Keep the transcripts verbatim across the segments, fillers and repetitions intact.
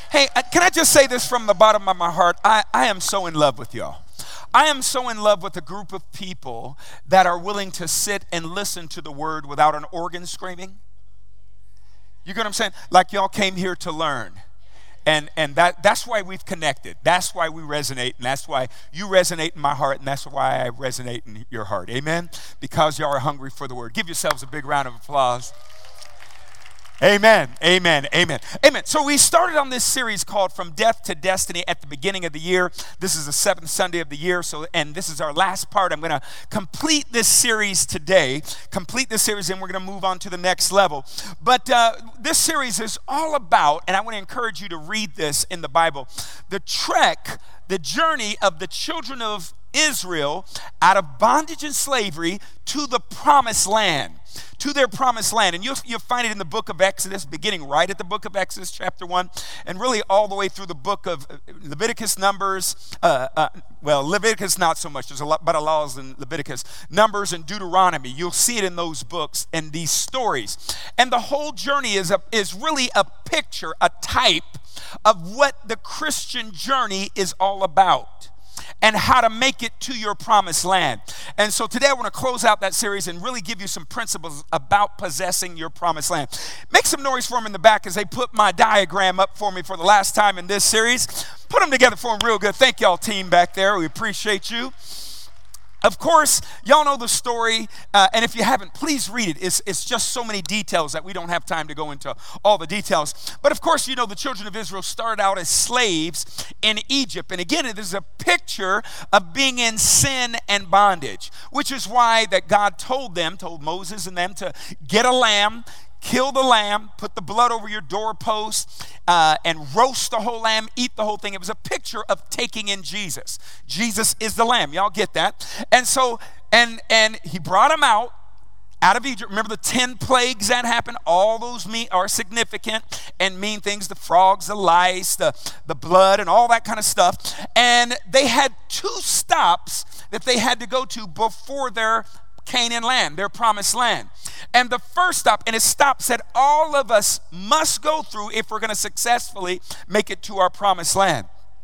Hey, uh, can I just say this from the bottom of my heart? I, I am so in love with y'all. I am so in love with a group of people that are willing to sit and listen to the word without an organ screaming. You get what I'm saying? Like y'all came here to learn. And and that that's why we've connected. That's why we resonate, and that's why you resonate in my heart, and that's why I resonate in your heart. Amen? Because y'all are hungry for the word. Give yourselves a big round of applause. Amen, amen, amen, amen. So we started on this series called From Death to Destiny at the beginning of the year. This is the seventh Sunday of the year, so and this is our last part. I'm going to complete this series today, complete this series, and we're going to move on to the next level. But uh, this series is all about, and I want to encourage you to read this in the Bible, the trek, the journey of the children of Israel out of bondage and slavery to the promised land. To their promised land. And you'll, you'll find it in the book of Exodus, beginning right at the book of Exodus, chapter one, and really all the way through the book of Leviticus, Numbers, uh, uh, well, Leviticus not so much, there's a lot better laws in Leviticus, Numbers and Deuteronomy. You'll see it in those books and these stories. And the whole journey is, a, is really a picture, a type of what the Christian journey is all about, and how to make it to your promised land. And so today I want to close out that series and really give you some principles about possessing your promised land. Make some noise for them in the back as they put my diagram up for me for the last time in this series. Put them together for them real good. Thank y'all, team back there. We appreciate you. Of course, y'all know the story, uh, and if you haven't, please read it. It's, it's just so many details that we don't have time to go into all the details. But of course, you know the children of Israel started out as slaves in Egypt. And again, it is a picture of being in sin and bondage, which is why that God told them, told Moses and them to get a lamb, kill the lamb, put the blood over your doorpost, uh, and roast the whole lamb, eat the whole thing. It was a picture of taking in Jesus. Jesus is the lamb. Y'all get that? And so, and and he brought them out, out of Egypt. Remember the ten plagues that happened? All those mean, are significant and mean things. The frogs, the lice, the, the blood, and all that kind of stuff. And they had two stops that they had to go to before their Canaan land, their promised land. And the first stop, and it stops that all of us must go through if we're going to successfully make it to our promised land.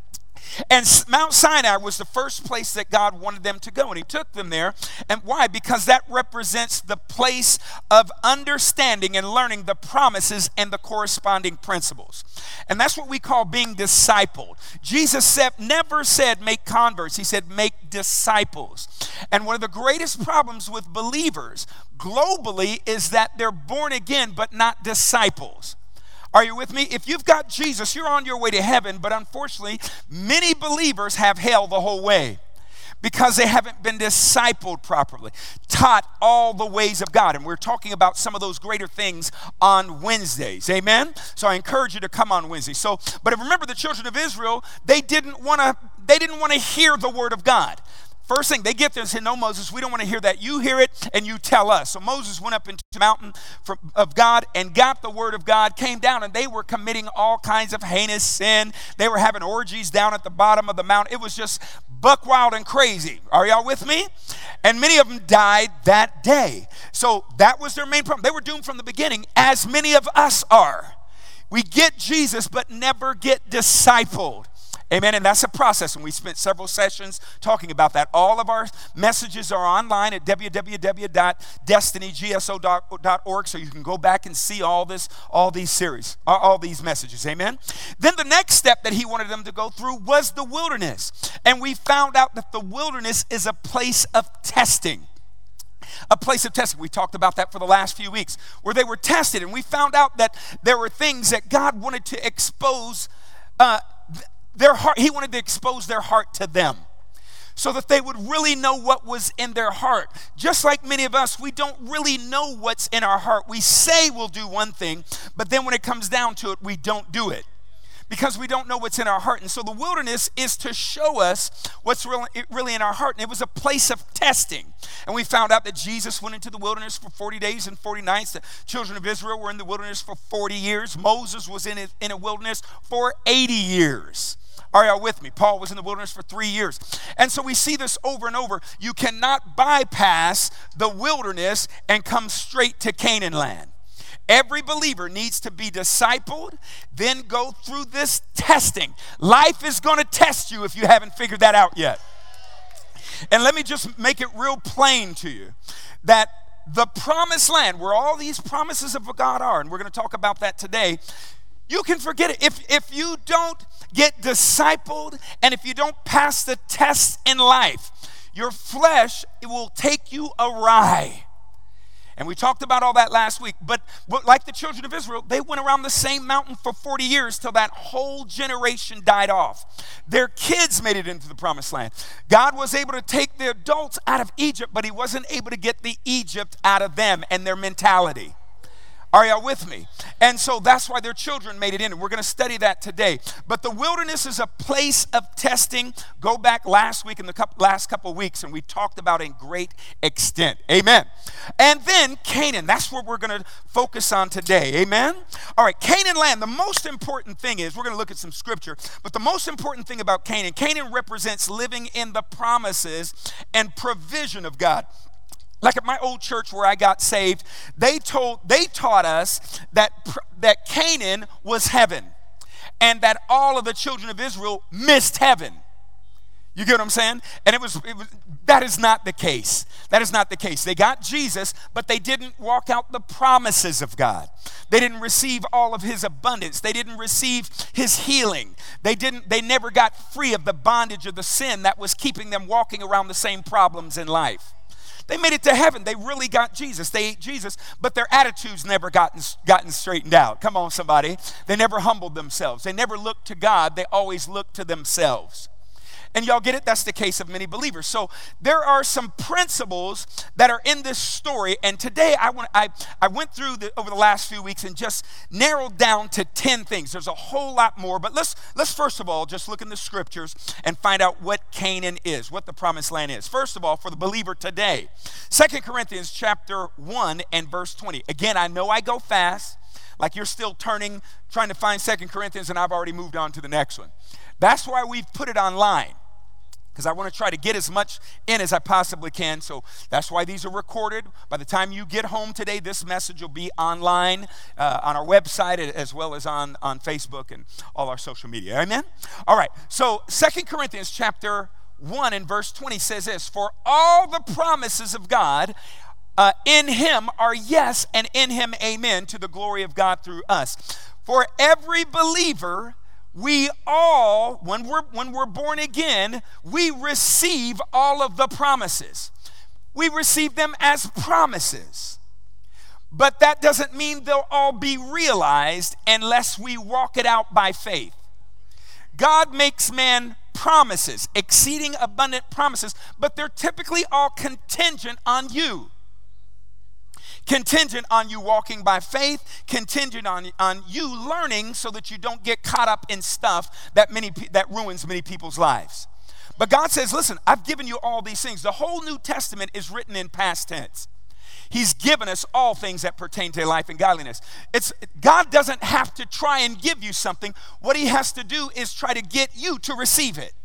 And Mount Sinai was the first place that God wanted them to go, and he took them there. And why? Because that represents the place of understanding and learning the promises and the corresponding principles. And that's what we call being discipled. Jesus said, never said make converts. He said make disciples. And one of the greatest problems with believers globally is that they're born again but not disciples. Are you with me? If you've got Jesus, you're on your way to heaven, but unfortunately, many believers have hell the whole way because they haven't been discipled properly, taught all the ways of God. And we're talking about some of those greater things on Wednesdays. Amen? So I encourage you to come on Wednesday. So, but remember the children of Israel, they didn't want to they didn't want to hear the word of God. First thing, they get there and say, no, Moses, we don't want to hear that. You hear it and you tell us. So Moses went up into the mountain from, of God and got the word of God, came down, and they were committing all kinds of heinous sin. They were having orgies down at the bottom of the mountain. It was just buck wild and crazy. Are y'all with me? And many of them died that day. So that was their main problem. They were doomed from the beginning, as many of us are. We get Jesus, but never get discipled. Amen, and that's a process, and we spent several sessions talking about that. All of our messages are online at w w w dot destiny g s o dot org, so you can go back and see all this, all these series, all these messages, amen? Then the next step that he wanted them to go through was the wilderness, and we found out that the wilderness is a place of testing. A place of testing. We talked about that for the last few weeks, where they were tested, and we found out that there were things that God wanted to expose uh, their heart. He wanted to expose their heart to them so that they would really know what was in their heart. Just like many of us, we don't really know what's in our heart. We say we'll do one thing, but then when it comes down to it, we don't do it because we don't know what's in our heart. And so the wilderness is to show us what's really, really in our heart. And it was a place of testing. And we found out that Jesus went into the wilderness for forty days and forty nights. The children of Israel were in the wilderness for forty years. Moses was in a, in a wilderness for eighty years. Are y'all with me? Paul was in the wilderness for three years. And so we see this over and over. You cannot bypass the wilderness and come straight to Canaan land. Every believer needs to be discipled, then go through this testing. Life is going to test you if you haven't figured that out yet. And let me just make it real plain to you that the promised land, where all these promises of God are, and we're going to talk about that today, you can forget it. If, if you don't get discipled and if you don't pass the tests in life, your flesh, it will take you awry. And we talked about all that last week. But, but like the children of Israel, they went around the same mountain for forty years till that whole generation died off. Their kids made it into the promised land. God was able to take the adults out of Egypt, but he wasn't able to get the Egypt out of them and their mentality. Are y'all with me? And so that's why their children made it in. And we're going to study that today. But the wilderness is a place of testing. Go back last week in the couple, last couple of weeks, and we talked about in great extent. Amen. And then Canaan. That's what we're going to focus on today. Amen. All right, Canaan land. The most important thing is, we're going to look at some scripture, but the most important thing about Canaan, Canaan represents living in the promises and provision of God. Like at my old church where I got saved, they told they taught us that that Canaan was heaven, and that all of the children of Israel missed heaven. You get what I'm saying? And it was, it was that is not the case. That is not the case. They got Jesus, but they didn't walk out the promises of God. They didn't receive all of his abundance. They didn't receive his healing. They didn't. They never got free of the bondage of the sin that was keeping them walking around the same problems in life. They made it to heaven. They really got Jesus. They ate Jesus, but their attitudes never gotten, gotten straightened out. Come on, somebody. They never humbled themselves. They never looked to God. They always looked to themselves. And y'all get it? That's the case of many believers. So there are some principles that are in this story. And today I went, I, I went through the, over the last few weeks and just narrowed down to ten things. There's a whole lot more. But let's, let's first of all just look in the scriptures and find out what Canaan is, what the promised land is. First of all, for the believer today, Second Corinthians chapter one and verse twenty. Again, I know I go fast, like you're still turning, trying to find Second Corinthians, and I've already moved on to the next one. That's why we've put it online, because I want to try to get as much in as I possibly can. So that's why these are recorded. By the time you get home today, this message will be online uh, on our website, as well as on, on Facebook and all our social media. Amen? All right. So Second Corinthians chapter one and verse twenty says this: for all the promises of God uh, in him are yes, and in him amen, to the glory of God through us. For every believer, we all, when we're, when we're born again, we receive all of the promises. We receive them as promises. But that doesn't mean they'll all be realized unless we walk it out by faith. God makes man promises, exceeding abundant promises, but they're typically all contingent on you. Contingent on you walking by faith, contingent on, on you learning so that you don't get caught up in stuff that many that ruins many people's lives. But God says, listen, I've given you all these things. The whole New Testament is written in past tense. He's given us all things that pertain to life and godliness. It's, God doesn't have to try and give you something. What he has to do is try to get you to receive it.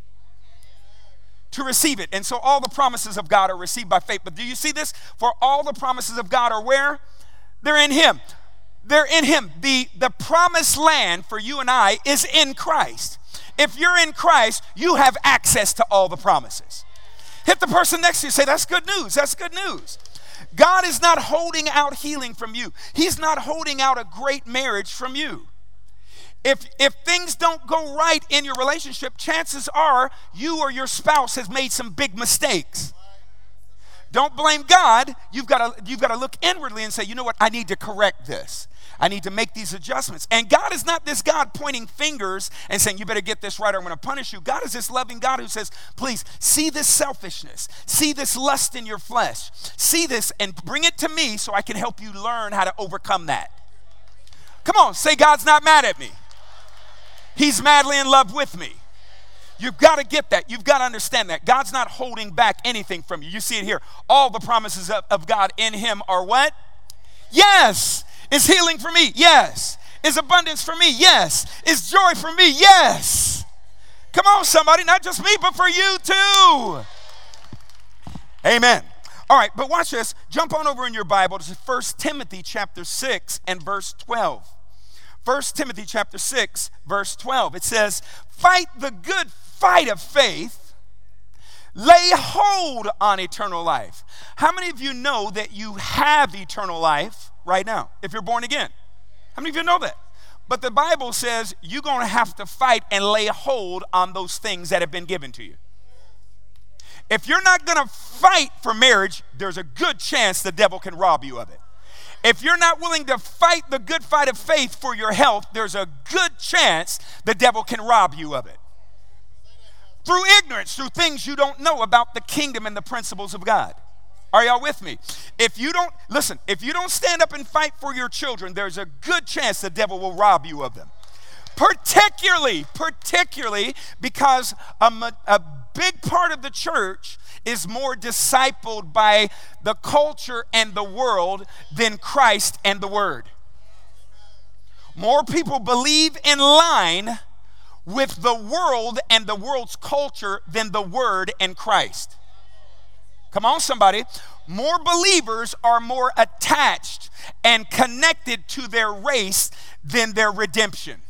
To receive it. And so all the promises of God are received by faith. But do you see this? For all the promises of God are where? They're in him. They're in him. The, the promised land for you and I is in Christ. If you're in Christ, you have access to all the promises. Hit the person next to you. Say, that's good news. That's good news. God is not holding out healing from you. He's not holding out a great marriage from you. If if things don't go right in your relationship, chances are you or your spouse has made some big mistakes. Don't blame God. You've got to you've got to look inwardly and say, you know what? I need to correct this. I need to make these adjustments. And God is not this God pointing fingers and saying, you better get this right or I'm going to punish you. God is this loving God who says, please see this selfishness. See this lust in your flesh. See this and bring it to me so I can help you learn how to overcome that. Come on, say God's not mad at me. He's madly in love with me. You've got to get that. You've got to understand that. God's not holding back anything from you. You see it here. All the promises of, of God in him are what? Yes. Is healing for me? Yes. Is abundance for me? Yes. Is joy for me? Yes. Come on, somebody. Not just me, but for you too. Amen. All right, but watch this. Jump on over in your Bible to First Timothy chapter six and verse twelve. First Timothy chapter six, verse twelve. It says, fight the good fight of faith. Lay hold on eternal life. How many of you know that you have eternal life right now if you're born again? How many of you know that? But the Bible says you're going to have to fight and lay hold on those things that have been given to you. If you're not going to fight for marriage, there's a good chance the devil can rob you of it. If you're not willing to fight the good fight of faith for your health, there's a good chance the devil can rob you of it. Through ignorance, through things you don't know about the kingdom and the principles of God. Are y'all with me? If you don't, listen, if you don't stand up and fight for your children, there's a good chance the devil will rob you of them. Particularly, particularly because a, a big part of the church is more discipled by the culture and the world than Christ and the Word. More people believe in line with the world and the world's culture than the Word and Christ. Come on, somebody. More believers are more attached and connected to their race than their redemption.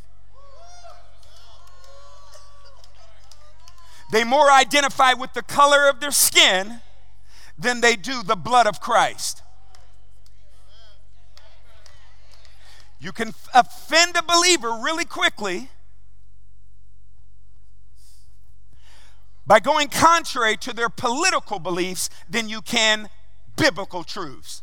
They more identify with the color of their skin than they do the blood of Christ. You can offend a believer really quickly by going contrary to their political beliefs than you can biblical truths.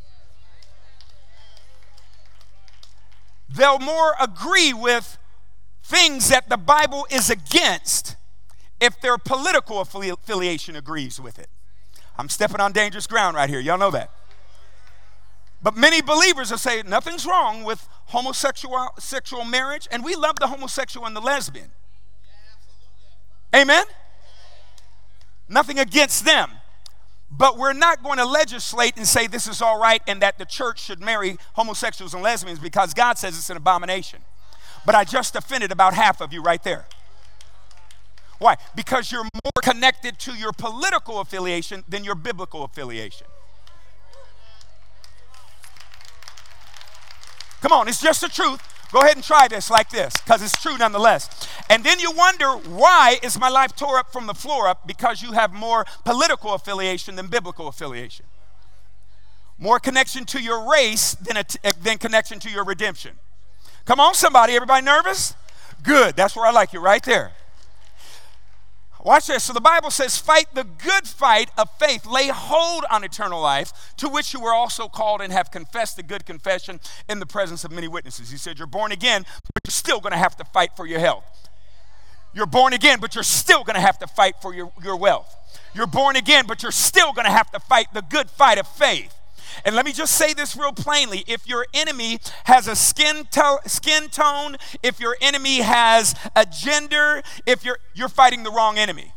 They'll more agree with things that the Bible is against if their political affili- affiliation agrees with it. I'm stepping on dangerous ground right here. Y'all know that. But many believers will say nothing's wrong with homosexual sexual marriage, and we love the homosexual and the lesbian. Amen? Nothing against them. But we're not going to legislate and say this is all right and that the church should marry homosexuals and lesbians because God says it's an abomination. But I just offended about half of you right there. Why? Because you're more connected to your political affiliation than your biblical affiliation. Come on, it's just the truth. Go ahead and try this like this, because it's true nonetheless. And then you wonder, why is my life tore up from the floor up? Because you have more political affiliation than biblical affiliation. More connection to your race than, a t- than connection to your redemption. Come on, somebody. Everybody nervous? Good. That's where I like you, right there. Watch this. So the Bible says, fight the good fight of faith. Lay hold on eternal life, to which you were also called and have confessed the good confession in the presence of many witnesses. He said, you're born again, but you're still going to have to fight for your health. You're born again, but you're still going to have to fight for your, your wealth. You're born again, but you're still going to have to fight the good fight of faith. And let me just say this real plainly. If your enemy has a skin, to- skin tone, if your enemy has a gender, if you're, you're fighting the wrong enemy.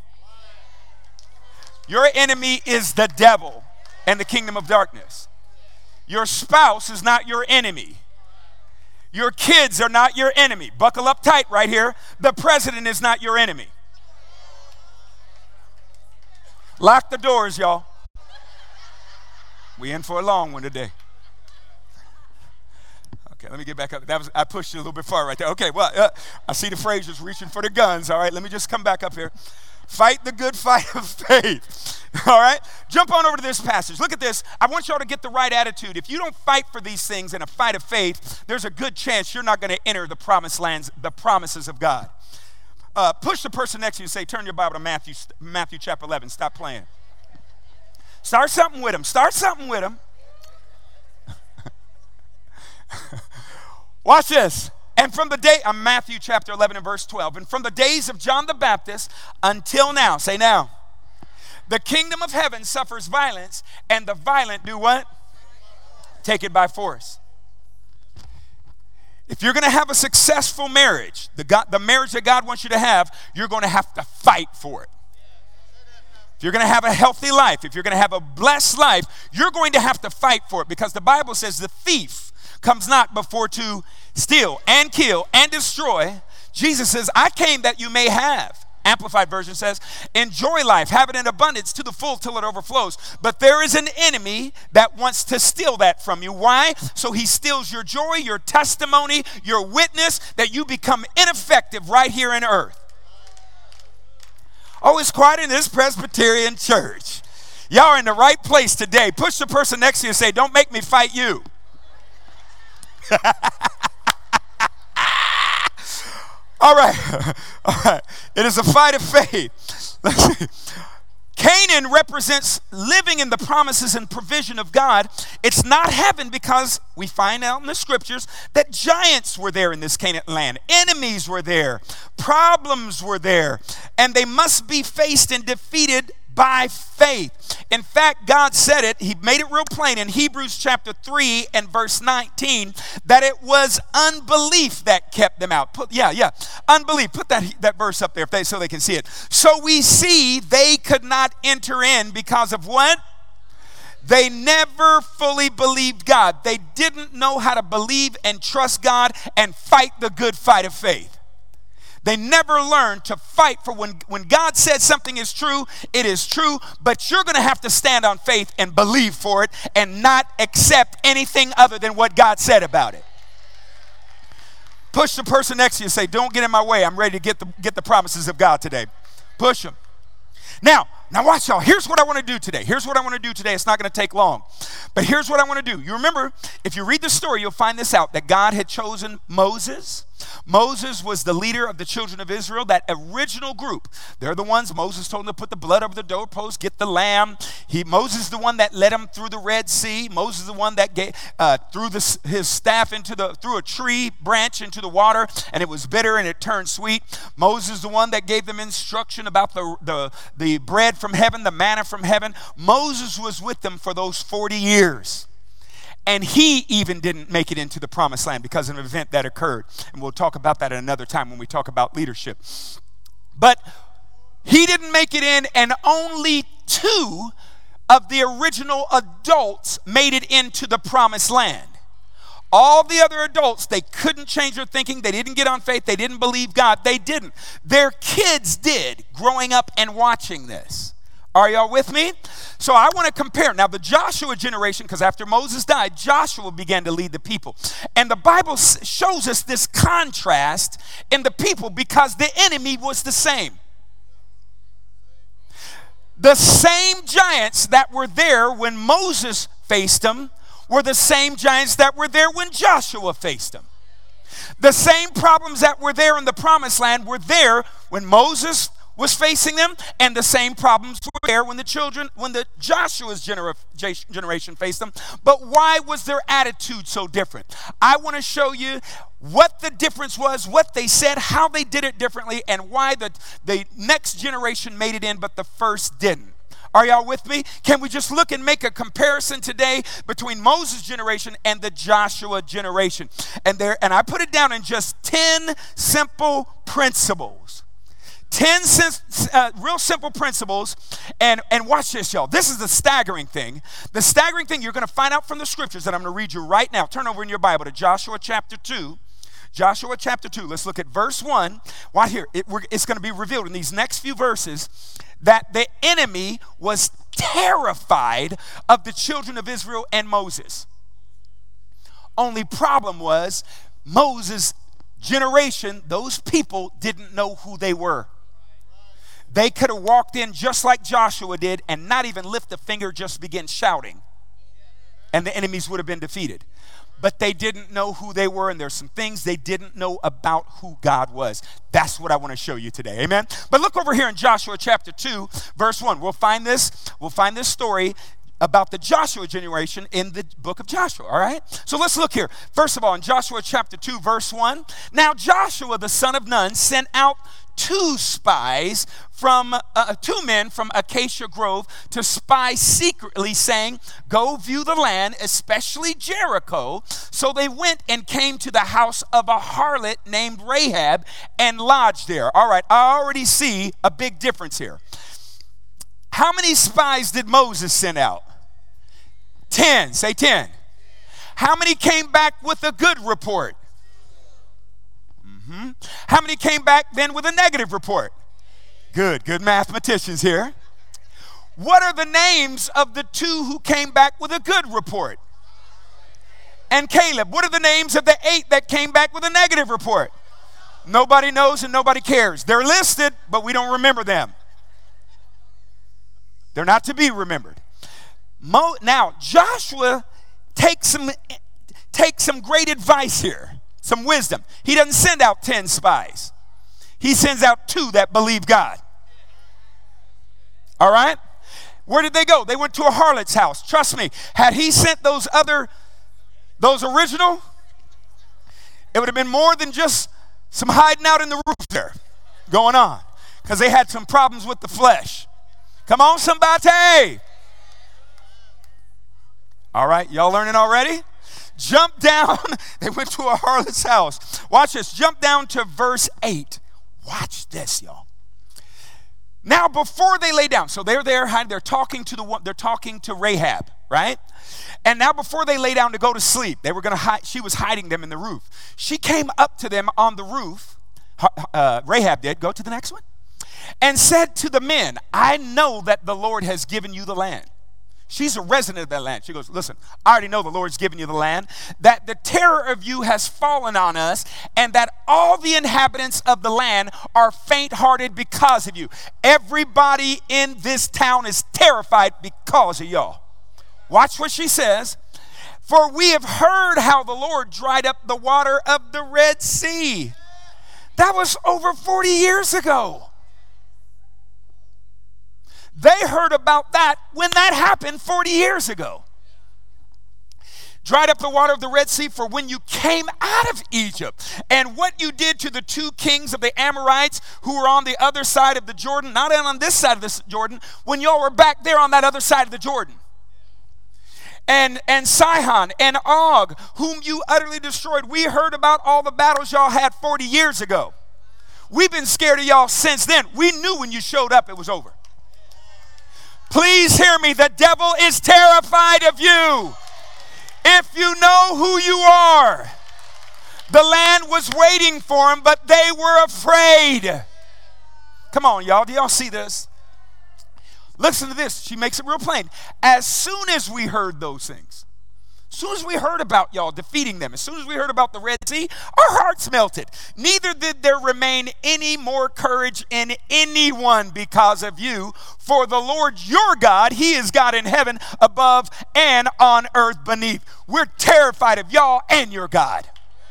Your enemy is the devil and the kingdom of darkness. Your spouse is not your enemy. Your kids are not your enemy. Buckle up tight right here. The president is not your enemy. Lock the doors, y'all. We in for a long one today. Okay, let me get back up. That was, I pushed you a little bit far right there. Okay, well, uh, I see the Frasers reaching for the guns. All right, let me just come back up here. Fight the good fight of faith. All right, jump on over to this passage. Look at this. I want y'all to get the right attitude. If you don't fight for these things in a fight of faith, there's a good chance you're not going to enter the promised lands, the promises of God. Uh, push the person next to you and say, turn your Bible to Matthew, Matthew chapter eleven. Stop playing. Start something with him. Start something with him. Watch this. And from the day, uh, Matthew chapter eleven and verse twelve. And from the days of John the Baptist until now, say now, the kingdom of heaven suffers violence, and the violent do what? Take it by force. If you're going to have a successful marriage, the, God, the marriage that God wants you to have, you're going to have to fight for it. If you're going to have a healthy life, if you're going to have a blessed life, you're going to have to fight for it, because the Bible says the thief comes not before to steal and kill and destroy. Jesus says, I came that you may have Amplified version says, enjoy life, have it in abundance to the full till it overflows. But there is an enemy that wants to steal that from you. Why? So he steals your joy, your testimony, your witness, that you become ineffective right here in earth. Oh, it's quiet in this Presbyterian church. Y'all are in the right place today. Push the person next to you and say, don't make me fight you. All right. All right. It is a fight of faith. Let's see. Canaan represents living in the promises and provision of God. It's not heaven because we find out in the scriptures that giants were there in this Canaan land. Enemies were there. Problems were there. And they must be faced and defeated by faith. In fact, God said it, he made it real plain in Hebrews chapter three and verse nineteen, that it was unbelief that kept them out. Put, yeah, yeah, unbelief. Put that, that verse up there if they, so they can see it. So we see they could not enter in because of what? They never fully believed God. They didn't know how to believe and trust God and fight the good fight of faith. They never learned to fight for when, when God said something is true, it is true, but you're going to have to stand on faith and believe for it and not accept anything other than what God said about it. Push the person next to you and say, don't get in my way. I'm ready to get the, get the promises of God today. Push them. Now, now watch y'all. Here's what I want to do today. Here's what I want to do today. It's not going to take long. But here's what I want to do. You remember, if you read the story, you'll find this out, that God had chosen Moses. Moses was the leader of the children of Israel, that original group. They're the ones, Moses told them to put the blood over the doorpost, get the lamb. He, Moses is the one that led them through the Red Sea. Moses is the one that gave, uh, threw the, his staff into the, through a tree branch into the water, and it was bitter and it turned sweet. Moses is the one that gave them instruction about the, the, the bread from heaven, the manna from heaven. Moses was with them for those forty years. And he even didn't make it into the promised land because of an event that occurred. And we'll talk about that at another time when we talk about leadership. But he didn't make it in, and only two of the original adults made it into the promised land. All the other adults, they couldn't change their thinking. They didn't get on faith. They didn't believe God. They didn't. Their kids did, growing up and watching this. Are y'all with me? So I want to compare. Now, the Joshua generation, because after Moses died, Joshua began to lead the people. And the Bible shows us this contrast in the people because the enemy was the same. The same giants that were there when Moses faced them were the same giants that were there when Joshua faced them. The same problems that were there in the promised land were there when Moses was facing them, and the same problems were there when the children, when the Joshua's genera- generation faced them. But why was their attitude so different? I want to show you what the difference was, what they said, how they did it differently, and why the, the next generation made it in, but the first didn't. Are y'all with me? Can we just look and make a comparison today between Moses' generation and the Joshua generation? And there, and I put it down in just ten simple principles. ten uh, real simple principles. And, and watch this, y'all. This is the staggering thing. The staggering thing you're going to find out from the scriptures that I'm going to read you right now. Turn over in your Bible to Joshua chapter two. Joshua chapter two. Let's look at verse one. Right here. It, it's going to be revealed in these next few verses that the enemy was terrified of the children of Israel and Moses. Only problem was Moses' generation, those people didn't know who they were. They could have walked in just like Joshua did and not even lift a finger, just begin shouting. And the enemies would have been defeated. But they didn't know who they were, and there's some things they didn't know about who God was. That's what I want to show you today. Amen. But look over here in Joshua chapter two, verse one. We'll find this, we'll find this story about the Joshua generation in the book of Joshua, all right? So let's look here. First of all, in Joshua chapter two, verse one. Now Joshua, the son of Nun, sent out two spies from, uh, two men from Acacia Grove to spy secretly, saying, go view the land, especially Jericho. So they went and came to the house of a harlot named Rahab and lodged there. All right, I already see a big difference here. How many spies did Moses send out? Ten. Say ten. How many came back with a good report? Mm-hmm. How many came back then with a negative report? Good, good mathematicians here. What are the names of the two who came back with a good report? And Caleb. What are the names of the eight that came back with a negative report? Nobody knows and nobody cares. They're listed, but we don't remember them. They're not to be remembered. Mo- now, Joshua takes some, takes some great advice here, some wisdom. He doesn't send out ten spies. He sends out two that believe God. All right? Where did they go? They went to a harlot's house. Trust me, had he sent those other, those original, it would have been more than just some hiding out in the roof there going on, because they had some problems with the flesh. Come on, somebody. All right, y'all learning already? Jump down. They went to a harlot's house. Watch this. Jump down to verse eight. Watch this, y'all. Now, before they lay down, so they're there, they're talking to the one, they're talking to Rahab, right? And now, before they lay down to go to sleep, they were going to hide. She was hiding them in the roof. She came up to them on the roof. Uh, Rahab did. Go to the next one. And said to the men, I know that the Lord has given you the land. She's a resident of that land. She goes, listen, I already know the Lord's given you the land, that the terror of you has fallen on us, and that all the inhabitants of the land are faint-hearted because of you. Everybody in this town is terrified because of y'all. Watch what she says. For we have heard how the Lord dried up the water of the Red Sea. That was over forty years ago. They heard about that when that happened forty years ago. Dried up the water of the Red Sea for when you came out of Egypt, and what you did to the two kings of the Amorites who were on the other side of the Jordan, not on this side of the Jordan, when y'all were back there on that other side of the Jordan. And, and Sihon and Og, whom you utterly destroyed. We heard about all the battles y'all had forty years ago. We've been scared of y'all since then. We knew when you showed up it was over. Please hear me. The devil is terrified of you. If you know who you are. The land was waiting for them, but they were afraid. Come on, y'all. Do y'all see this? Listen to this. She makes it real plain. As soon as we heard those things, as soon as we heard about y'all defeating them, as soon as we heard about the Red Sea, our hearts melted. Neither did there remain any more courage in anyone because of you. For the Lord your God, he is God in heaven above and on earth beneath. We're terrified of y'all and your God.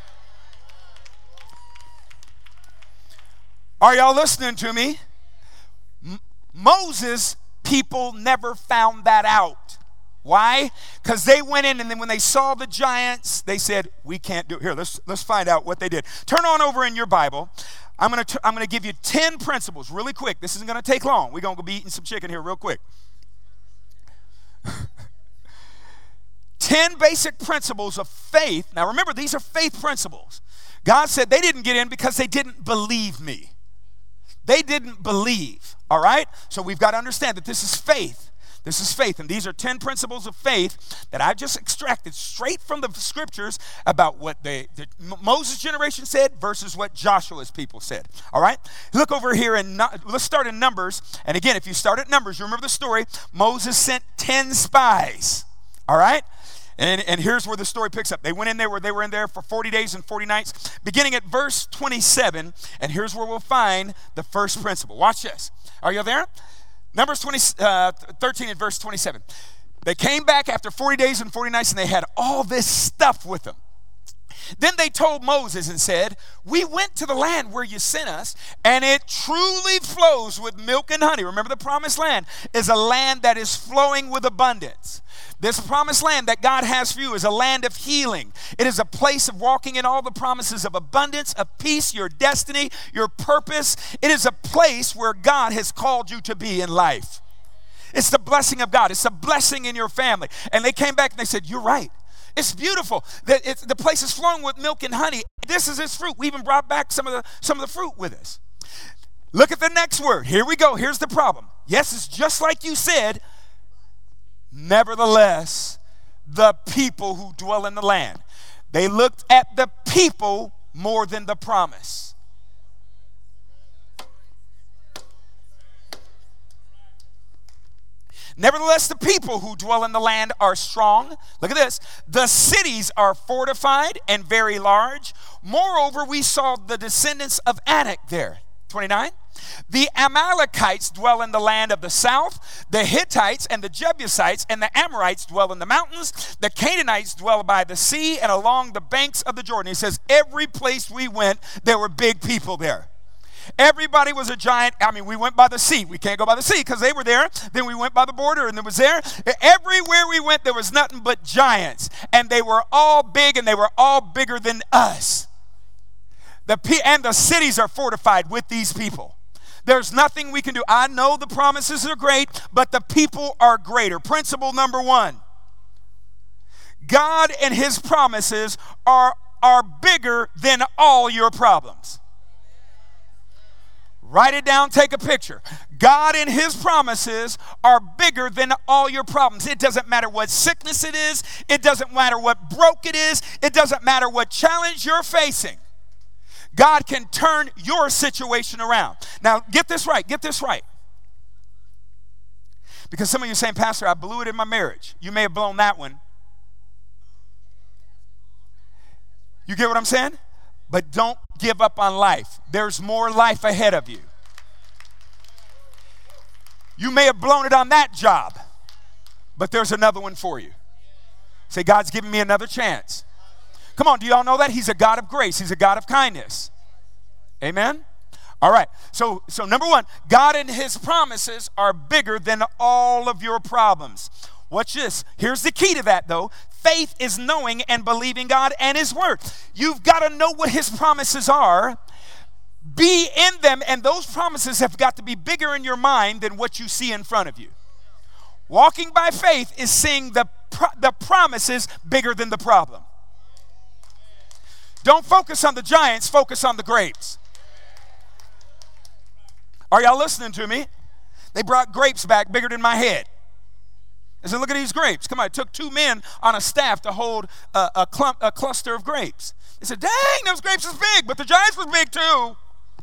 Are y'all listening to me? M- Moses' people never found that out. Why? Because they went in, and then when they saw the giants, they said, we can't do it. Here, let's let's find out what they did. Turn on over in your Bible. I'm going to I'm going to give you ten principles really quick. This isn't going to take long. We're going to be eating some chicken here real quick. ten basic principles of faith. Now remember, these are faith principles. God said they didn't get in because they didn't believe me. They didn't believe, all right? So we've got to understand that this is faith. This is faith, and these are ten principles of faith that I've just extracted straight from the scriptures about what they, the Moses' generation said versus what Joshua's people said. All right? Look over here, and let's start in Numbers. And again, if you start at Numbers, you remember the story. Moses sent ten spies. All right? And, and here's where the story picks up. They went in there where they were in there for forty days and forty nights, beginning at verse twenty-seven. And here's where we'll find the first principle. Watch this. Are you there? Numbers twenty, uh, thirteen and verse twenty-seven. They came back after forty days and forty nights, and they had all this stuff with them. Then they told Moses and said, we went to the land where you sent us, and it truly flows with milk and honey. Remember, the promised land is a land that is flowing with abundance. This promised land that God has for you is a land of healing. It is a place of walking in all the promises of abundance, of peace, your destiny, your purpose. It is a place where God has called you to be in life. It's the blessing of God. It's a blessing in your family. And they came back and they said, you're right. It's beautiful. The, it's, the place is flowing with milk and honey. This is its fruit. We even brought back some of the some of the fruit with us. Look at the next word. Here we go. Here's the problem. Yes, it's just like you said. Nevertheless, the people who dwell in the land. They looked at the people more than the promise. Nevertheless, the people who dwell in the land are strong. Look at this. The cities are fortified and very large. Moreover, we saw the descendants of Anak there. twenty-nine. The Amalekites dwell in the land of the south. The Hittites and the Jebusites and the Amorites dwell in the mountains. The Canaanites dwell by the sea and along the banks of the Jordan. He says, every place we went, there were big people there. Everybody was a giant. I mean, we went by the sea. We can't go by the sea because they were there. Then we went by the border and it was there. Everywhere we went, there was nothing but giants. And they were all big and they were all bigger than us. The and the cities are fortified with these people. There's nothing we can do. I know the promises are great, but the people are greater. Principle number one. God and his promises are, are bigger than all your problems. Write it down, take a picture. God and his promises are bigger than all your problems. It doesn't matter what sickness it is. It doesn't matter what broke it is. It doesn't matter what challenge you're facing. God can turn your situation around. Now, get this right. Get this right. Because some of you are saying, Pastor, I blew it in my marriage. You may have blown that one. You get what I'm saying? But don't give up on life. There's more life ahead of you. You may have blown it on that job, but there's another one for you. Say, God's giving me another chance. Come on, do y'all know that? He's a God of grace. He's a God of kindness. Amen? All right. So, so number one, God and his promises are bigger than all of your problems. Watch this. Here's the key to that, though. Faith is knowing and believing God and his word. You've got to know what his promises are. Be in them, and those promises have got to be bigger in your mind than what you see in front of you. Walking by faith is seeing the, pro- the promises bigger than the problem. Don't focus on the giants, focus on the grapes. Are y'all listening to me? They brought grapes back bigger than my head. I said, look at these grapes. Come on, it took two men on a staff to hold a, a, clump, a cluster of grapes. They said, dang, those grapes is big, but the giants was big too.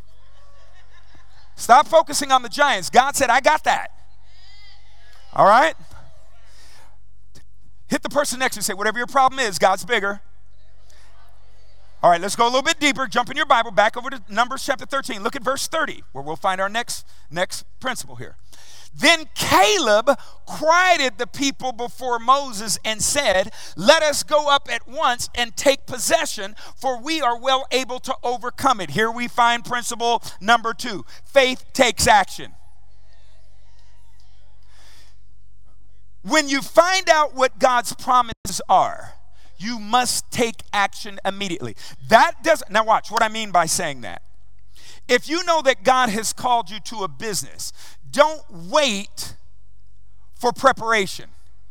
Stop focusing on the giants. God said, I got that. All right? Hit the person next to you and say, whatever your problem is, God's bigger. All right, let's go a little bit deeper. Jump in your Bible back over to Numbers chapter thirteen. Look at verse thirty, where we'll find our next, next principle here. Then Caleb quieted the people before Moses and said, let us go up at once and take possession, for we are well able to overcome it. Here we find principle number two. Faith takes action. When you find out what God's promises are, you must take action immediately. That doesn't, now watch what I mean by saying that. If you know that God has called you to a business, don't wait for preparation.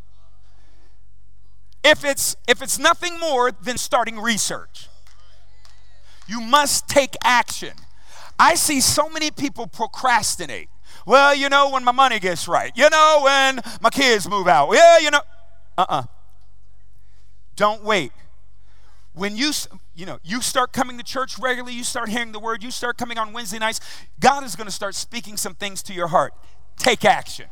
If it's, if it's nothing more than starting research, you must take action. I see so many people procrastinate. Well, you know, when my money gets right. You know, when my kids move out. Yeah, you know. Uh-uh. Don't wait. When you, you know, you start coming to church regularly, you start hearing the word, you start coming on Wednesday nights, God is going to start speaking some things to your heart. Take action.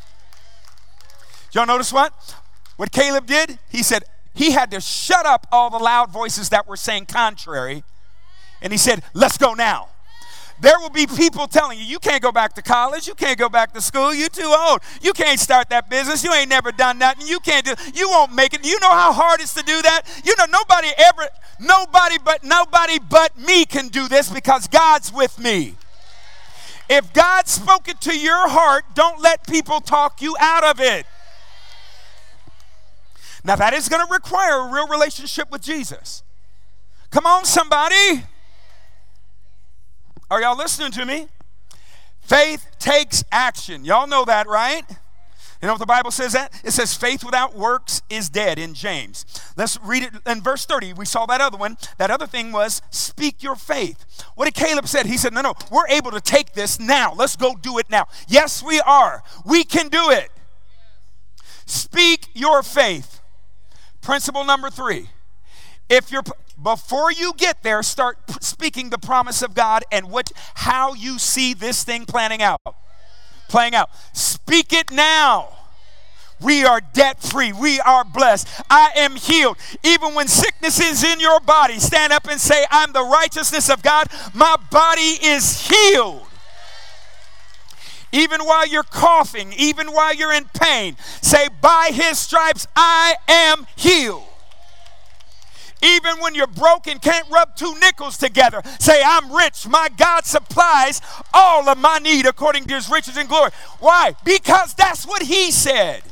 Y'all notice what? What Caleb did? He said he had to shut up all the loud voices that were saying contrary. And he said, let's go now. There will be people telling you, you can't go back to college, you can't go back to school, you too old. You can't start that business, you ain't never done nothing, you can't do, you won't make it. You know how hard it's to do that? You know, nobody ever, nobody but, nobody but me can do this because God's with me. If God spoke it to your heart, don't let people talk you out of it. Now that is going to require a real relationship with Jesus. Come on, somebody. Are y'all listening to me? Faith takes action. Y'all know that, right? You know what the Bible says that? It says faith without works is dead in James. Let's read it in verse thirty. We saw that other one. That other thing was speak your faith. What did Caleb say? He said, no, no, we're able to take this now. Let's go do it now. Yes, we are. We can do it. Speak your faith. Principle number three. If you're before you get there, start speaking the promise of God and what how you see this thing planning out. Playing out. Speak it now. We are debt free. We are blessed. I am healed. Even when sickness is in your body, stand up and say, I'm the righteousness of God. My body is healed. Even while you're coughing, even while you're in pain, say, by his stripes I am healed. Even when you're broken, can't rub two nickels together, say, I'm rich. My God supplies all of my need according to his riches and glory. Why? Because that's what he said.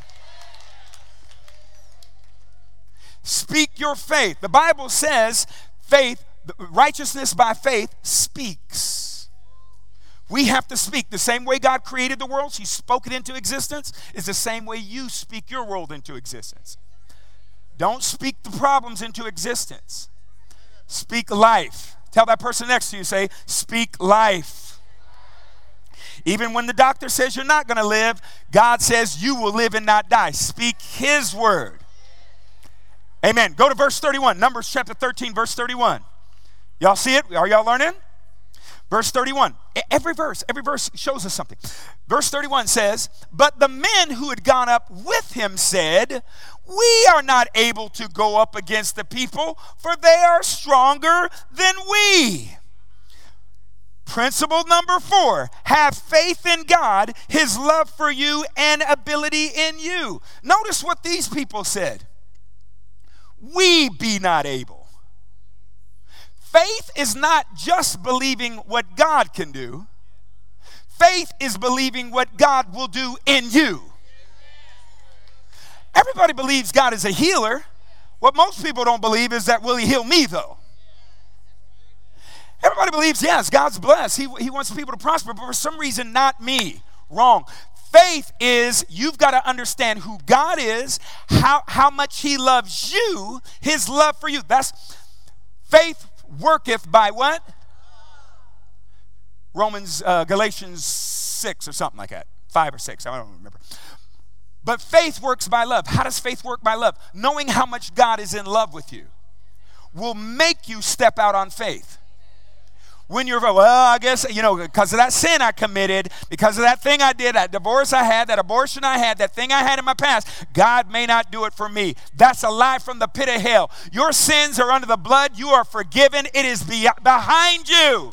Speak your faith. The Bible says faith, righteousness by faith speaks. We have to speak. The same way God created the world, he spoke it into existence, is the same way you speak your world into existence. Don't speak the problems into existence. Speak life. Tell that person next to you, say, speak life. Even when the doctor says you're not going to live, God says you will live and not die. Speak his word. Amen. Go to verse thirty-one. Numbers chapter thirteen, verse thirty-one. Y'all see it? Are y'all learning? Verse thirty-one. Every verse, every verse shows us something. Verse thirty-one says, but the men who had gone up with him said, we are not able to go up against the people, for they are stronger than we. Principle number four, have faith in God, his love for you, and ability in you. Notice what these people said. We be not able. Faith is not just believing what God can do. Faith is believing what God will do in you. Everybody believes God is a healer. What most people don't believe is that will he heal me though? Everybody believes, yes, God's blessed. He, he wants people to prosper, but for some reason, not me. Wrong. Faith is you've got to understand who God is, how, how much he loves you, his love for you. That's faith worketh by what? Romans, uh, Galatians six or something like that. Five or six, I don't remember. But faith works by love. How does faith work by love? Knowing how much God is in love with you will make you step out on faith. When you're, well, I guess, you know, because of that sin I committed, because of that thing I did, that divorce I had, that abortion I had, that thing I had in my past, God may not do it for me. That's a lie from the pit of hell. Your sins are under the blood. You are forgiven. It is be- behind you.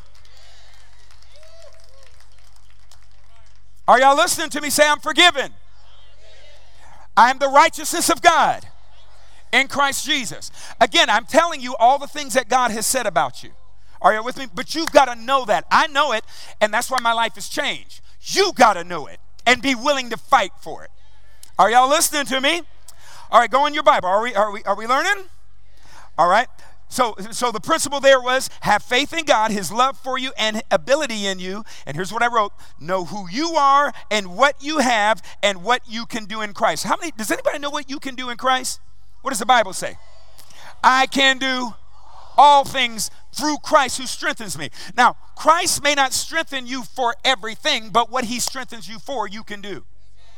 Are y'all listening to me? Say, I'm forgiven. I am the righteousness of God in Christ Jesus. Again, I'm telling you all the things that God has said about you. Are you with me? But you've got to know that. I know it, and that's why my life has changed. You got to know it and be willing to fight for it. Are y'all listening to me? All right, go in your Bible. Are we, are we, are we learning? All right. So, so the principle there was have faith in God, his love for you, and ability in you. And here's what I wrote. Know who you are and what you have and what you can do in Christ. How many, does anybody know what you can do in Christ? What does the Bible say? I can do all things through Christ who strengthens me. Now, Christ may not strengthen you for everything, but what he strengthens you for, you can do.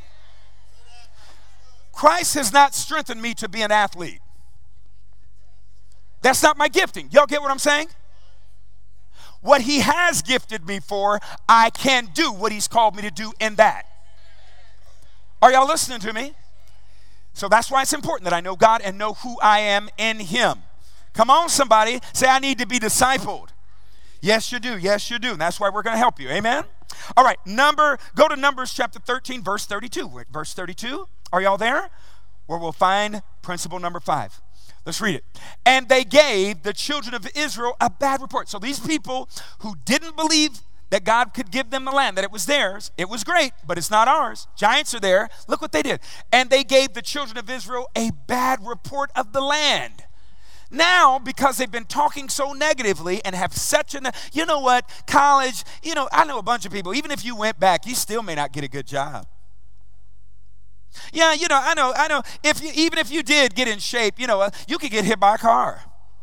Christ has not strengthened me to be an athlete. That's not my gifting. Y'all get what I'm saying? What he has gifted me for, I can do what he's called me to do in that. Are y'all listening to me? So that's why it's important that I know God and know who I am in him. Come on, somebody. Say, I need to be discipled. Yes, you do. Yes, you do. And that's why we're going to help you. Amen? All right. Number, go to Numbers chapter thirteen, verse thirty-two. Verse thirty-two. Are y'all there? Where we'll find principle number five. Let's read it. And they gave the children of Israel a bad report. So these people who didn't believe that God could give them the land, that it was theirs, it was great, but it's not ours. Giants are there. Look what they did. And they gave the children of Israel a bad report of the land. Now, because they've been talking so negatively and have such a, you know what, college, you know, I know a bunch of people, even if you went back, you still may not get a good job. Yeah, you know, I know, I know, if you, even if you did get in shape, you know, uh, you could get hit by a car.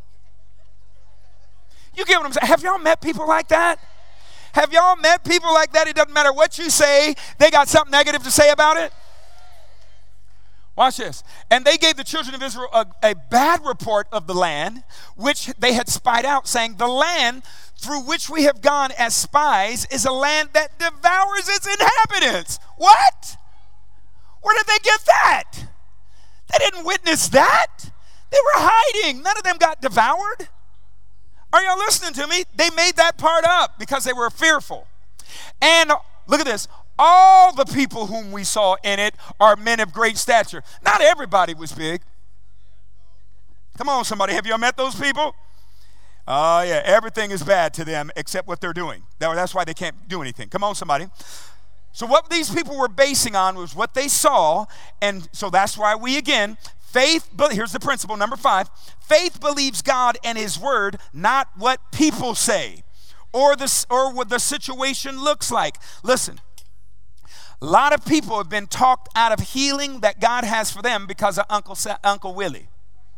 You get what I'm saying? Have y'all met people like that? Have y'all met people like that? It doesn't matter what you say, they got something negative to say about it. Watch this. And they gave the children of Israel a, a bad report of the land, which they had spied out, saying, the land through which we have gone as spies is a land that devours its inhabitants. What? Where did they get that? They didn't witness that. They were hiding. None of them got devoured. Are y'all listening to me? They made that part up because they were fearful. And look at this. All the people whom we saw in it are men of great stature. Not everybody was big. Come on, somebody. Have you ever met those people? Oh, yeah. Everything is bad to them except what they're doing. That's why they can't do anything. Come on, somebody. So what these people were basing on was what they saw. And so that's why we, again, faith, but here's the principle, number five. Faith believes God and his word, not what people say or, the, or what the situation looks like. Listen. A lot of people have been talked out of healing that God has for them because of Uncle Sa- Uncle Willie.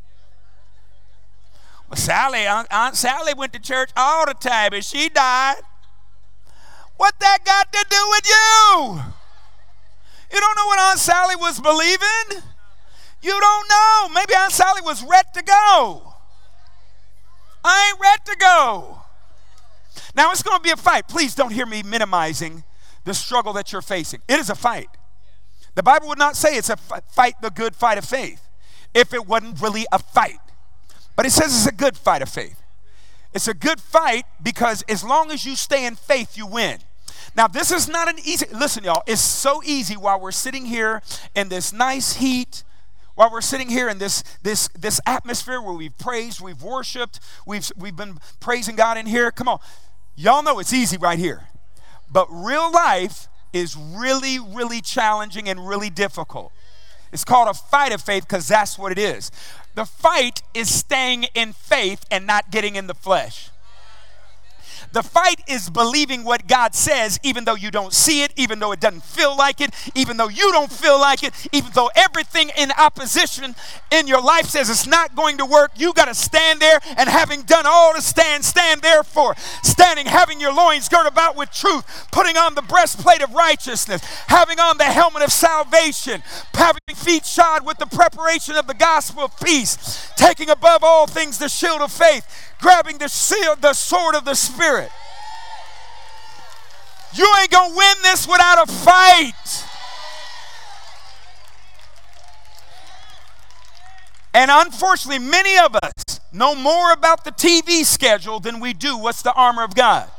Well, Sally, Aunt, Aunt Sally went to church all the time and she died. What that got to do with you? You don't know what Aunt Sally was believing? You don't know. Maybe Aunt Sally was ready to go. I ain't ready to go. Now it's going to be a fight. Please don't hear me minimizing the struggle that you're facing. It is a fight. The Bible would not say it's a fight, the good fight of faith, if it wasn't really a fight. But it says it's a good fight of faith. It's a good fight because as long as you stay in faith, you win. Now, this is not an easy, listen, y'all, it's so easy while we're sitting here in this nice heat, while we're sitting here in this this this atmosphere where we've praised, we've worshiped, we've we've been praising God in here. Come on. Y'all know it's easy right here. But real life is really, really challenging and really difficult. It's called a fight of faith because that's what it is. The fight is staying in faith and not getting in the flesh. The fight is believing what God says, even though you don't see it, even though it doesn't feel like it, even though you don't feel like it, even though everything in opposition in your life says it's not going to work. You got to stand there, and having done all to stand, stand therefore. Standing, having your loins girt about with truth, putting on the breastplate of righteousness, having on the helmet of salvation, having feet shod with the preparation of the gospel of peace, taking above all things the shield of faith, grabbing the shield, the sword of the Spirit. You ain't gonna win this without a fight. And unfortunately, many of us know more about the T V schedule than we do what's the armor of God.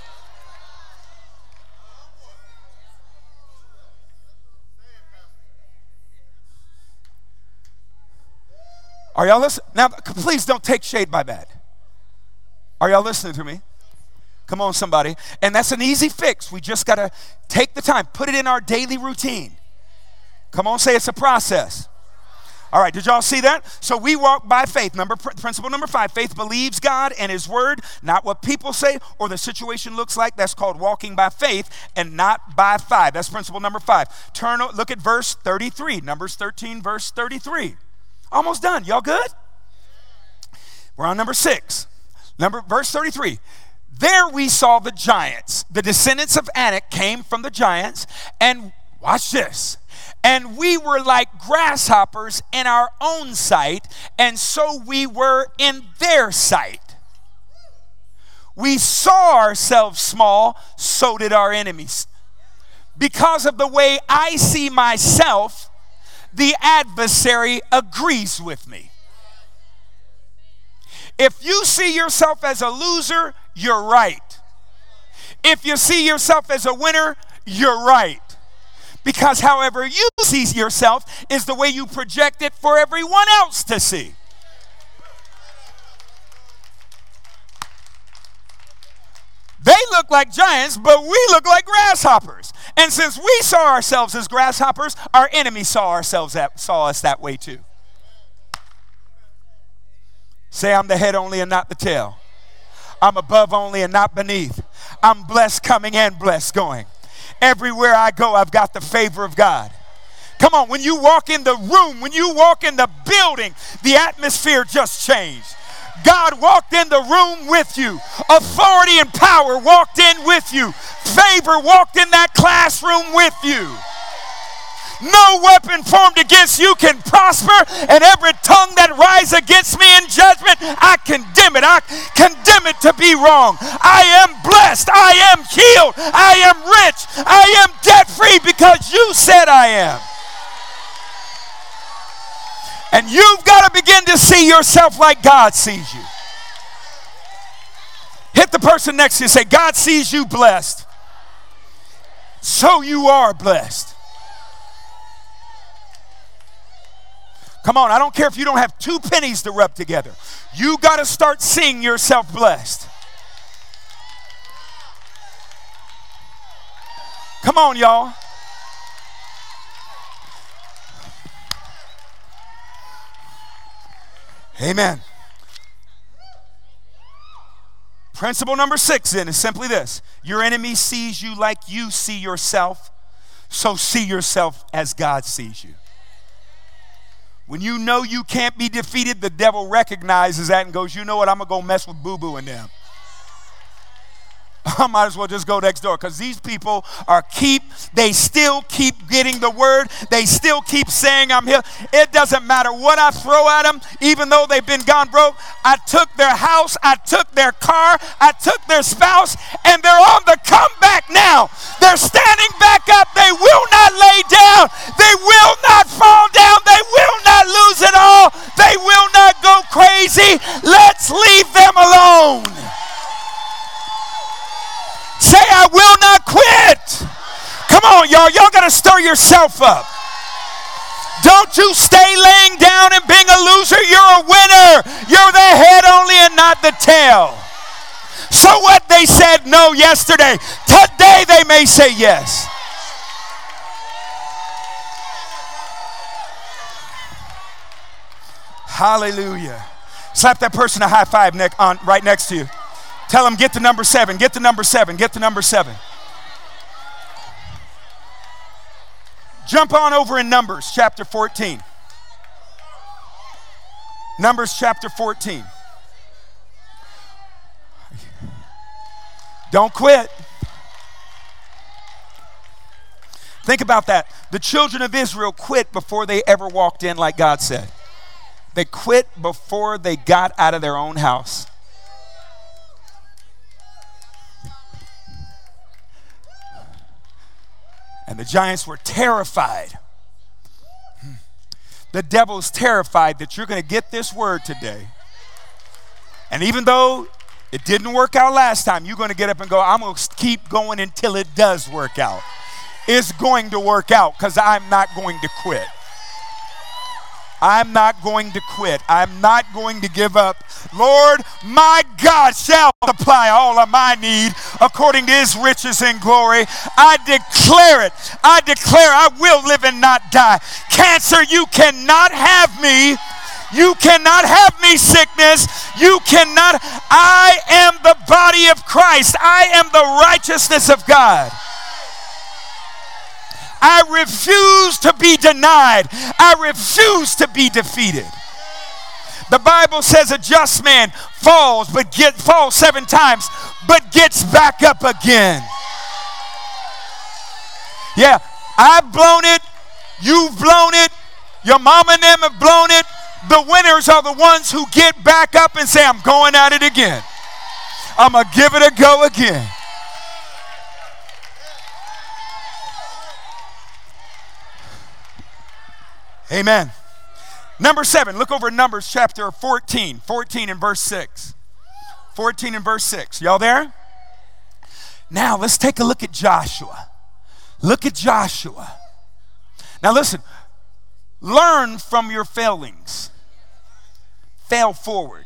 Are y'all listening? Now, please don't take shade by that. Are y'all listening to me? Come on, somebody. And that's an easy fix. We just got to take the time, put it in our daily routine. Come on, say it's a process. All right, did y'all see that? So we walk by faith. Number principle number five, faith believes God and his word, not what people say or the situation looks like. That's called walking by faith and not by five. That's principle number five. Turn, look at verse thirty-three, Numbers thirteen, verse thirty-three. Almost done. Y'all good? We're on number six. Number verse thirty-three. There we saw the giants. The descendants of Anak came from the giants, and watch this. And we were like grasshoppers in our own sight, and so we were in their sight. We saw ourselves small, so did our enemies. Because of the way I see myself, the adversary agrees with me. If you see yourself as a loser, you're right. If you see yourself as a winner, you're right. Because however you see yourself is the way you project it for everyone else to see. They look like giants, but we look like grasshoppers. And since we saw ourselves as grasshoppers, our enemies saw ourselves that, saw us that way too. Say, I'm the head only and not the tail. I'm above only and not beneath. I'm blessed coming and blessed going. Everywhere I go, I've got the favor of God. Come on, when you walk in the room, when you walk in the building, the atmosphere just changed. God walked in the room with you. Authority and power walked in with you. Favor walked in that classroom with you. No weapon formed against you can prosper, and every tongue that rises against me in judgment, I condemn it. I condemn it to be wrong. I am blessed. I am healed. I am rich. I am debt-free because you said I am. And you've got to begin to see yourself like God sees you. Hit the person next to you and say, God sees you blessed. So you are blessed. Come on, I don't care if you don't have two pennies to rub together. You got to start seeing yourself blessed. Come on, y'all. Amen. Principle number six then is simply this. Your enemy sees you like you see yourself, so see yourself as God sees you. When you know you can't be defeated, the devil recognizes that and goes, you know what, I'm going to go mess with boo-boo and them. I might as well just go next door, because these people are keep, they still keep getting the word. They still keep saying I'm here. It doesn't matter what I throw at them, even though they've been gone broke. I took their house, I took their car, I took their spouse, and they're on the comeback now. They're standing back up. They will not lay down. They will not fall down. They will not lose it all. They will not go crazy. Let's leave them alone. Say, I will not quit. Come on, y'all. Y'all got to stir yourself up. Don't you stay laying down and being a loser. You're a winner. You're the head only and not the tail. So what? They said no yesterday. Today they may say yes. Hallelujah. Slap that person a high five neck on, right next to you. Tell them, get to number seven, get to number seven, get to number seven. Jump on over in Numbers chapter fourteen. Numbers chapter fourteen. Don't quit. Think about that. The children of Israel quit before they ever walked in like God said. They quit before they got out of their own house. And the giants were terrified. The devil's terrified that you're going to get this word today. And even though it didn't work out last time, you're going to get up and go, I'm going to keep going until it does work out. It's going to work out because I'm not going to quit. I'm not going to quit. I'm not going to give up. Lord, my God shall supply all of my need according to his riches and glory. I declare it. I declare I will live and not die. Cancer, you cannot have me. You cannot have me, sickness. You cannot. I am the body of Christ. I am the righteousness of God. I refuse to be denied. I refuse to be defeated. The Bible says a just man falls, but get falls seven times, but gets back up again. Yeah, I've blown it. You've blown it. Your mom and them have blown it. The winners are the ones who get back up and say, I'm going at it again. I'm going to give it a go again. Amen. Number seven, look over Numbers chapter fourteen. fourteen and verse six. fourteen and verse six. Y'all there? Now let's take a look at Joshua. Look at Joshua. Now listen, learn from your failings. Fail forward.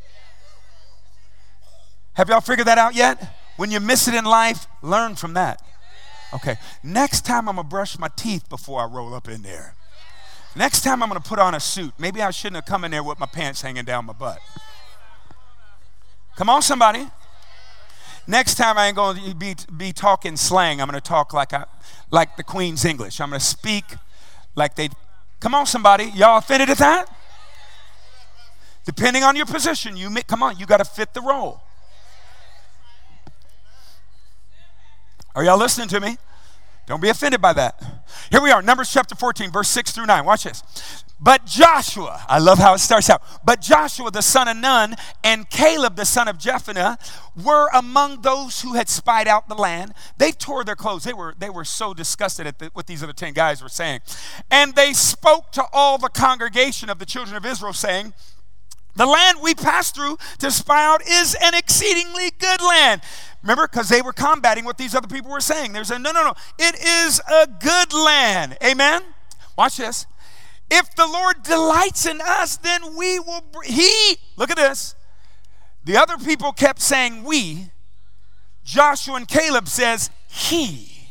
Have y'all figured that out yet? When you miss it in life, learn from that. Okay, next time I'm going to brush my teeth before I roll up in there. Next time I'm going to put on a suit. Maybe I shouldn't have come in there with my pants hanging down my butt. Come on, somebody. Next time I ain't going to be, be talking slang. I'm going to talk like I, like the Queen's English. I'm going to speak like they... Come on, somebody. Y'all offended at that? Depending on your position, you may, come on, you got to fit the role. Are y'all listening to me? Don't be offended by that. Here we are, Numbers chapter fourteen, verse six through nine. Watch this. But Joshua, I love how it starts out. But Joshua the son of Nun and Caleb the son of Jephunneh were among those who had spied out the land. They tore their clothes. They were, they were so disgusted at the, what these other ten guys were saying. And they spoke to all the congregation of the children of Israel, saying, the land we passed through to spy out is an exceedingly good land. Remember, because they were combating what these other people were saying. They're saying, no, no, no. It is a good land. Amen? Watch this. If the Lord delights in us, then we will, br- he, look at this. The other people kept saying we. Joshua and Caleb says he.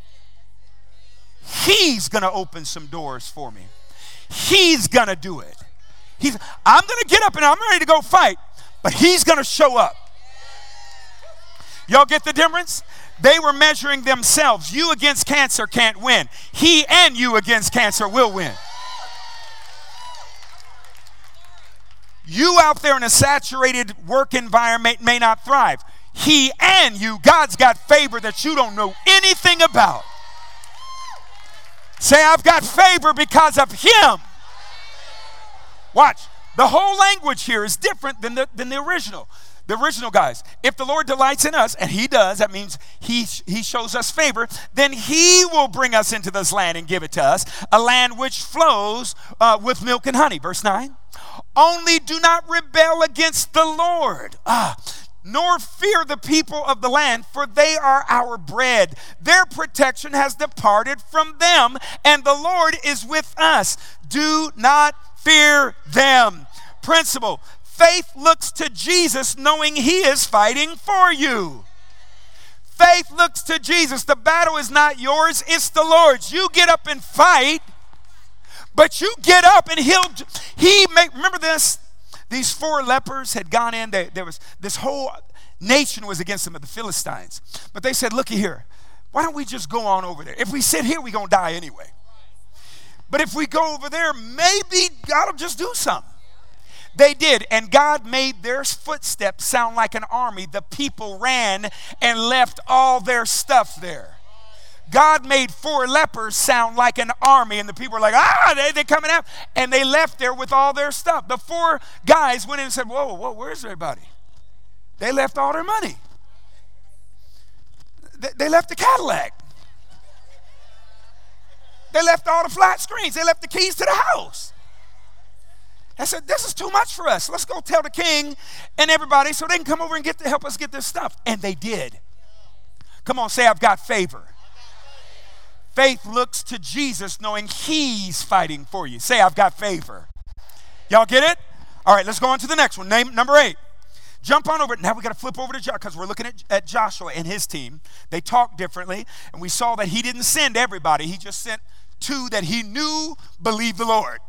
He's going to open some doors for me. He's going to do it. He's, I'm going to get up and I'm ready to go fight, but he's going to show up. Y'all get the difference? They were measuring themselves. You against cancer can't win. He and you against cancer will win. You out there in a saturated work environment may not thrive. He and you, God's got favor that you don't know anything about. Say, I've got favor because of him. Watch. The whole language here is different than the, than the original. The original guys. If the Lord delights in us, and he does, that means he, he shows us favor, then he will bring us into this land and give it to us, a land which flows uh, with milk and honey. Verse nine. Only do not rebel against the Lord, ah, nor fear the people of the land, for they are our bread. Their protection has departed from them, and the Lord is with us. Do not fear them. Principle. Faith looks to Jesus knowing he is fighting for you. Faith looks to Jesus. The battle is not yours, it's the Lord's. You get up and fight, but you get up and he'll, he make, remember this? These four lepers had gone in, they, there was, this whole nation was against them, the Philistines. But they said, looky here, why don't we just go on over there? If we sit here, we're going to die anyway. But if we go over there, maybe God will just do something. They did, and God made their footsteps sound like an army. The people ran and left all their stuff there. God made four lepers sound like an army, and the people were like, ah, they, they're coming out. And they left there with all their stuff. The four guys went in and said, whoa, whoa, where's everybody? They left all their money. They, they left the Cadillac. They left all the flat screens. They left the keys to the house. I said, this is too much for us. Let's go tell the king and everybody so they can come over and get to help us get this stuff. And they did. Come on, say, I've got favor. Faith looks to Jesus knowing he's fighting for you. Say, I've got favor. Y'all get it? All right, let's go on to the next one. Name number eight. Jump on over it. Now we got to flip over to Joshua because we're looking at, at Joshua and his team. They talked differently, and we saw that he didn't send everybody. He just sent two that he knew believed the Lord.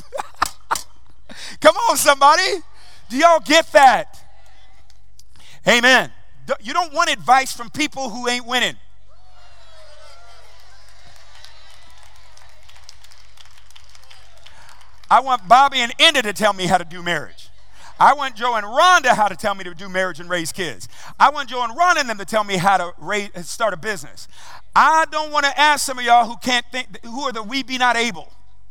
Come on, somebody. Do y'all get that? Amen. You don't want advice from people who ain't winning. I want Bobby and Enda to tell me how to do marriage. I want Joe and Rhonda how to tell me to do marriage and raise kids. I want Joe and Ron and them to tell me how to raise, start a business. I don't want to ask some of y'all who can't think, who are the we be not able.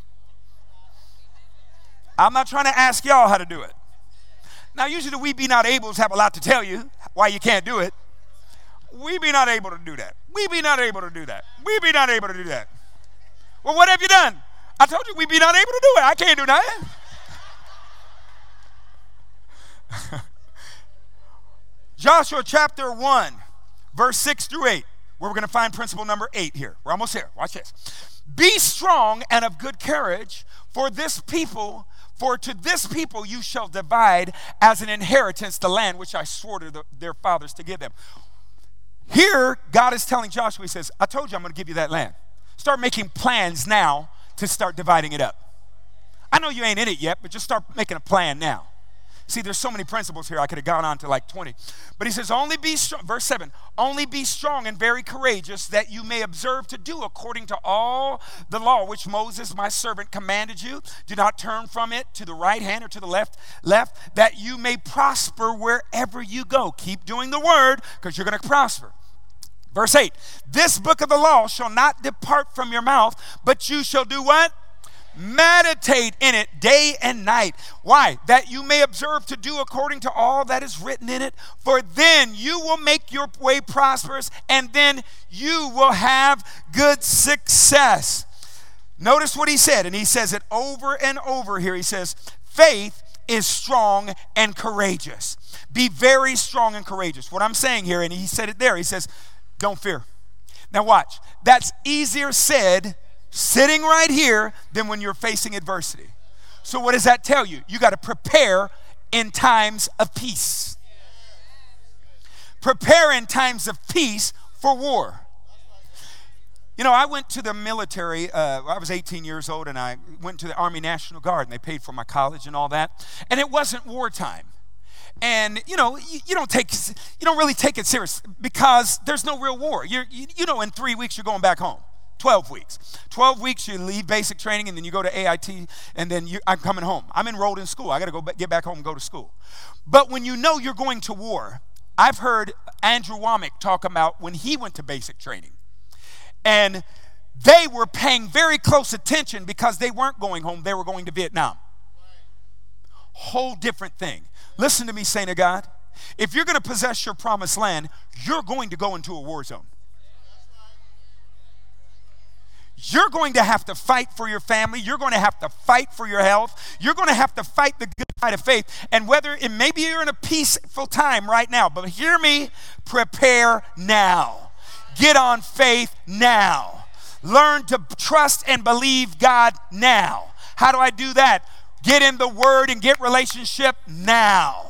I'm not trying to ask y'all how to do it. Now, usually the we be not ables have a lot to tell you why you can't do it. We be not able to do that. We be not able to do that. We be not able to do that. Well, what have you done? I told you we be not able to do it. I can't do that. Joshua chapter one, verse six through eight, where we're going to find principle number eight here. We're almost here. Watch this. Be strong and of good courage, for this people, for to this people you shall divide as an inheritance the land which I swore to the, their fathers to give them. Here, God is telling Joshua, he says, I told you I'm going to give you that land. Start making plans now to start dividing it up. I know you ain't in it yet, but just start making a plan now. See, there's so many principles here. I could have gone on to like twenty. But he says, only be strong, verse seven, only be strong and very courageous, that you may observe to do according to all the law which Moses, my servant, commanded you. Do not turn from it to the right hand or to the left, left, that you may prosper wherever you go. Keep doing the word, because you're going to prosper. Verse eight, this book of the law shall not depart from your mouth, but you shall do what? Meditate in it day and night. Why? That you may observe to do according to all that is written in it. For then you will make your way prosperous, and then you will have good success. Notice what he said, and he says it over and over here. He says, faith is strong and courageous. Be very strong and courageous. What I'm saying here, and he said it there, he says, don't fear. Now watch. That's easier said sitting right here than when you're facing adversity. So what does that tell you? You got to prepare in times of peace. Prepare in times of peace for war. You know, I went to the military. Uh, I was eighteen years old, and I went to the Army National Guard, and they paid for my college and all that. And it wasn't wartime. And, you know, you, you don't take, you don't really take it serious because there's no real war. You're, you, you know, in three weeks, you're going back home. twelve weeks. twelve weeks, you leave basic training, and then you go to A I T, and then you, I'm coming home. I'm enrolled in school. I got to go get back home and go to school. But when you know you're going to war, I've heard Andrew Womack talk about when he went to basic training. And they were paying very close attention because they weren't going home. They were going to Vietnam. Whole different thing. Listen to me, saint of God. If you're going to possess your promised land, you're going to go into a war zone. You're going to have to fight for your family. You're going to have to fight for your health. You're going to have to fight the good fight of faith. And whether, and maybe you're in a peaceful time right now, but hear me, prepare now. Get on faith now. Learn to trust and believe God now. How do I do that? Get in the Word and get relationship now.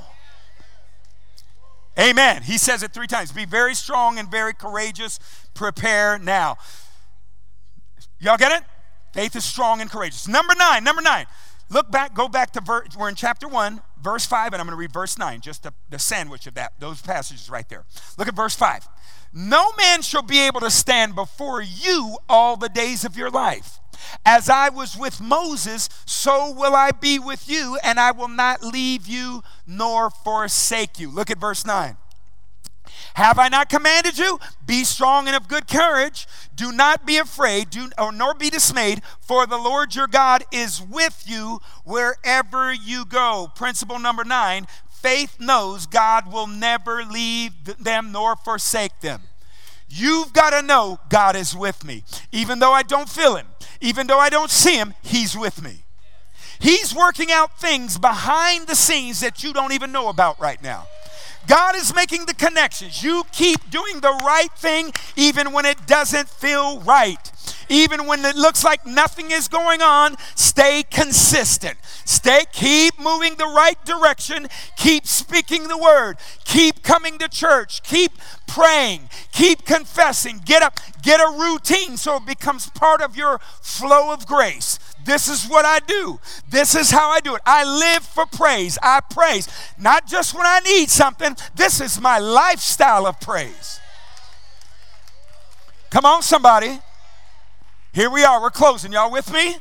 Amen. He says it three times. Be very strong and very courageous. Prepare now. Y'all get it? Faith is strong and courageous. Number nine, number nine. Look back, go back to, ver- we're in chapter one, verse five, and I'm going to read verse nine, just the, the sandwich of that, those passages right there. Look at verse five. No man shall be able to stand before you all the days of your life. As I was with Moses, so will I be with you, and I will not leave you nor forsake you. Look at verse nine. Have I not commanded you? Be strong and of good courage. Do not be afraid, do, or nor be dismayed, for the Lord your God is with you wherever you go. Principle number nine, faith knows God will never leave them nor forsake them. You've got to know God is with me. Even though I don't feel him, even though I don't see him, he's with me. He's working out things behind the scenes that you don't even know about right now. God is making the connections. You keep doing the right thing even when it doesn't feel right. Even when it looks like nothing is going on, stay consistent. Stay, keep moving the right direction. Keep speaking the word. Keep coming to church. Keep praying. Keep confessing. Get up, get a routine so it becomes part of your flow of grace. This is what I do. This is how I do it. I live for praise. I praise. Not just when I need something. This is my lifestyle of praise. Come on, somebody. Here we are. We're closing. Y'all with me?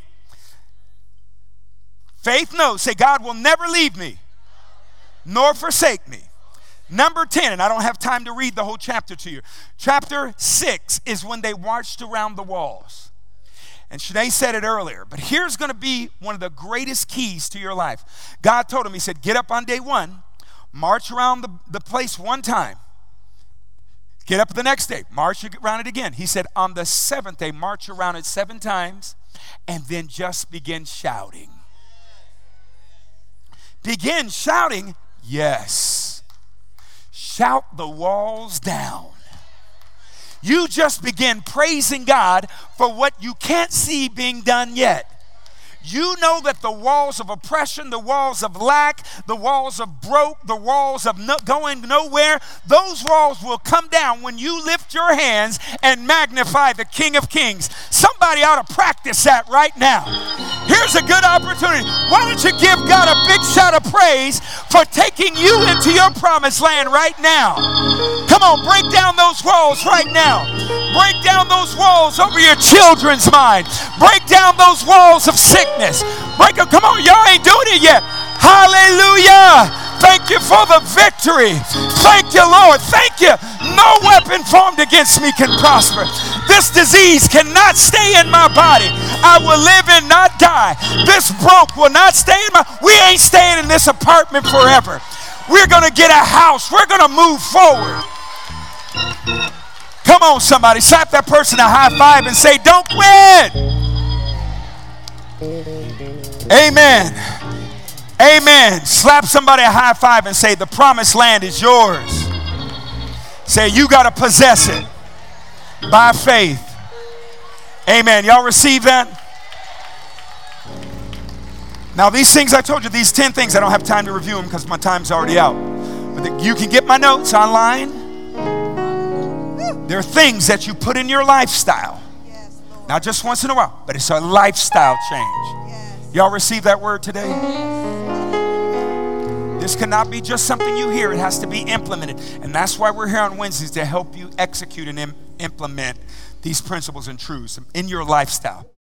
Faith knows. Say, God will never leave me nor forsake me. Number ten, and I don't have time to read the whole chapter to you. Chapter six is when they marched around the walls. And Shanae said it earlier, but here's going to be one of the greatest keys to your life. God told him, he said, get up on day one, march around the, the place one time. Get up the next day, march around it again. He said, on the seventh day, march around it seven times, and then just begin shouting. Begin shouting, yes. Shout the walls down. You just begin praising God for what you can't see being done yet. You know that the walls of oppression, the walls of lack, the walls of broke, the walls of no, going nowhere, those walls will come down when you lift your hands and magnify the King of Kings. Somebody ought to practice that right now. Here's a good opportunity. Why don't you give God a big shout of praise for taking you into your promised land right now? Come on, break down those walls right now. Break down those walls over your children's mind. Break down those walls of sickness. Break them. Come on, y'all ain't doing it yet. Hallelujah. Thank you for the victory. Thank you, Lord. Thank you. No weapon formed against me can prosper. This disease cannot stay in my body. I will live and not die. This broke will not stay in my... We ain't staying in this apartment forever. We're going to get a house. We're going to move forward. Come on, somebody. Slap that person a high five and say, don't quit. Amen. Amen. Slap somebody a high five and say, the promised land is yours. Say, you got to possess it by faith. Amen. Y'all receive that? Now, these things I told you, these ten things, I don't have time to review them because my time's already out. But the, you can get my notes online. There are things that you put in your lifestyle. Yes, not just once in a while, but it's a lifestyle change. Yes. Y'all receive that word today? Yes. This cannot be just something you hear. It has to be implemented. And that's why we're here on Wednesdays, to help you execute and im- implement these principles and truths in your lifestyle.